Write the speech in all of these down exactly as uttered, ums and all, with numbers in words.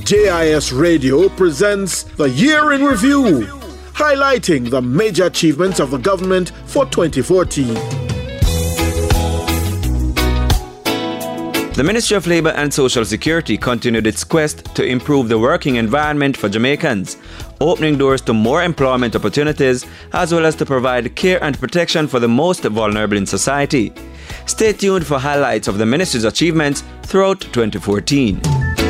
J I S Radio presents the Year in Review, highlighting the major achievements of the government for twenty fourteen. The Ministry of Labour and Social Security continued its quest to improve the working environment for Jamaicans, opening doors to more employment opportunities as well as to provide care and protection for the most vulnerable in society. Stay tuned for highlights of the Ministry's achievements throughout twenty fourteen.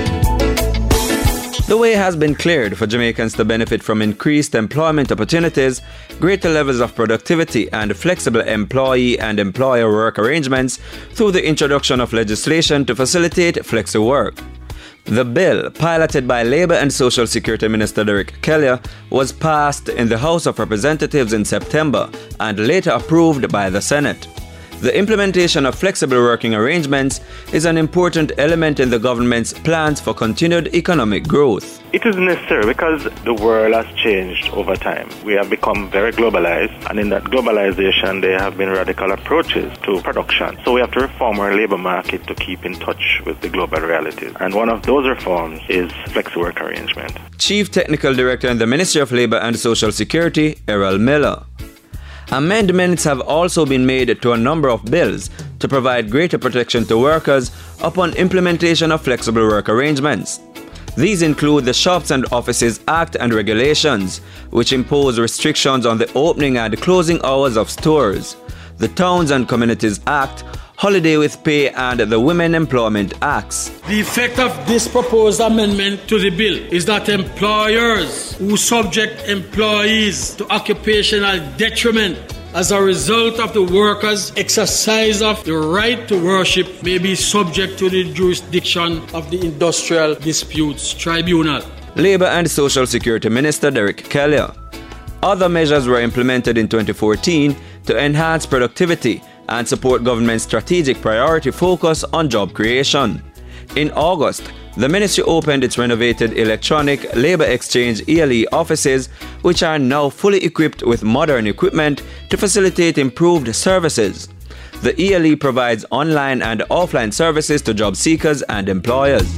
The way has been cleared for Jamaicans to benefit from increased employment opportunities, greater levels of productivity and flexible employee and employer work arrangements through the introduction of legislation to facilitate flexi work. The bill, piloted by Labour and Social Security Minister Derek Kelly, was passed in the House of Representatives in September and later approved by the Senate. The implementation of flexible working arrangements is an important element in the government's plans for continued economic growth. It is necessary because the world has changed over time. We have become very globalized, and in that globalization there have been radical approaches to production. So we have to reform our labor market to keep in touch with the global realities. And one of those reforms is flexi work arrangement. Chief Technical Director in the Ministry of Labour and Social Security, Errol Miller. Amendments have also been made to a number of bills to provide greater protection to workers upon implementation of flexible work arrangements. These include the Shops and Offices Act and regulations, which impose restrictions on the opening and closing hours of stores, the Towns and Communities Act, Holiday with Pay, and the Women Employment Acts. The effect of this proposed amendment to the bill is that employers who subject employees to occupational detriment as a result of the workers' exercise of the right to worship may be subject to the jurisdiction of the Industrial Disputes Tribunal. Labour and Social Security Minister Derek Kelly. Other measures were implemented in twenty fourteen to enhance productivity and support government's strategic priority focus on job creation. In August, the ministry opened its renovated electronic Labour Exchange E L E offices, which are now fully equipped with modern equipment to facilitate improved services. The E L E provides online and offline services to job seekers and employers.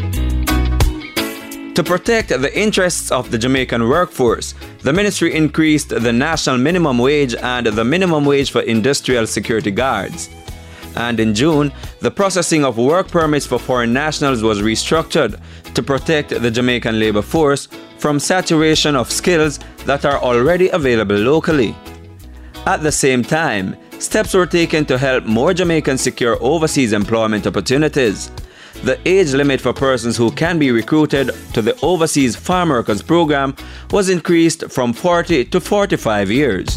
To protect the interests of the Jamaican workforce, the ministry increased the national minimum wage and the minimum wage for industrial security guards. And in June, the processing of work permits for foreign nationals was restructured to protect the Jamaican labor force from saturation of skills that are already available locally. At the same time, steps were taken to help more Jamaicans secure overseas employment opportunities. The age limit for persons who can be recruited to the Overseas Farm Workers Program was increased from forty to forty-five years.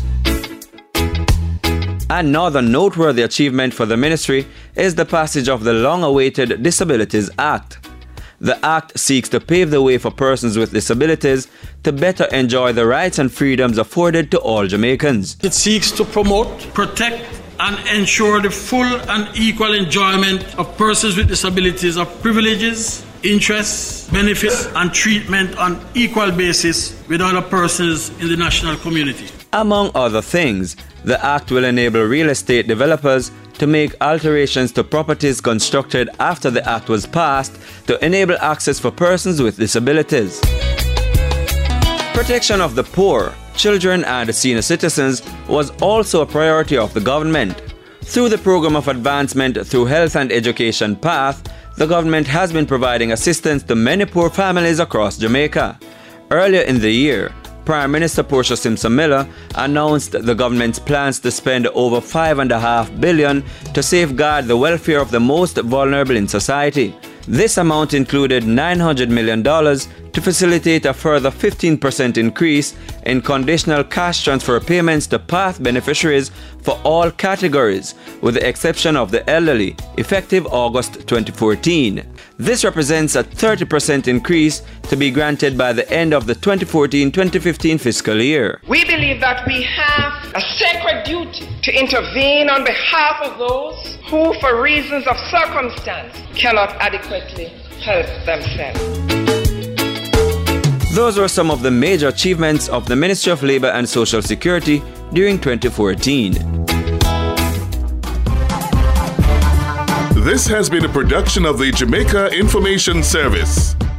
Another noteworthy achievement for the ministry is the passage of the long-awaited Disabilities Act. The Act seeks to pave the way for persons with disabilities to better enjoy the rights and freedoms afforded to all Jamaicans. It seeks to promote, protect, and ensure the full and equal enjoyment of persons with disabilities of privileges, interests, benefits, and treatment on equal basis with other persons in the national community. Among other things, the Act will enable real estate developers to make alterations to properties constructed after the Act was passed to enable access for persons with disabilities. Protection of the poor, children, and senior citizens was also a priority of the government. Through the Program of Advancement through Health and Education Path, the government has been providing assistance to many poor families across Jamaica. Earlier in the year, Prime Minister Portia Simpson-Miller announced the government's plans to spend over five point five billion dollars to safeguard the welfare of the most vulnerable in society. This amount included nine hundred million dollars to facilitate a further fifteen percent increase in conditional cash transfer payments to PATH beneficiaries for all categories, with the exception of the elderly, effective August twenty fourteen. This represents a thirty percent increase to be granted by the end of the twenty fourteen twenty fifteen fiscal year. We believe that we have a sacred duty to intervene on behalf of those who, for reasons of circumstance, cannot adequately help themselves. Those were some of the major achievements of the Ministry of Labour and Social Security during twenty fourteen. This has been a production of the Jamaica Information Service.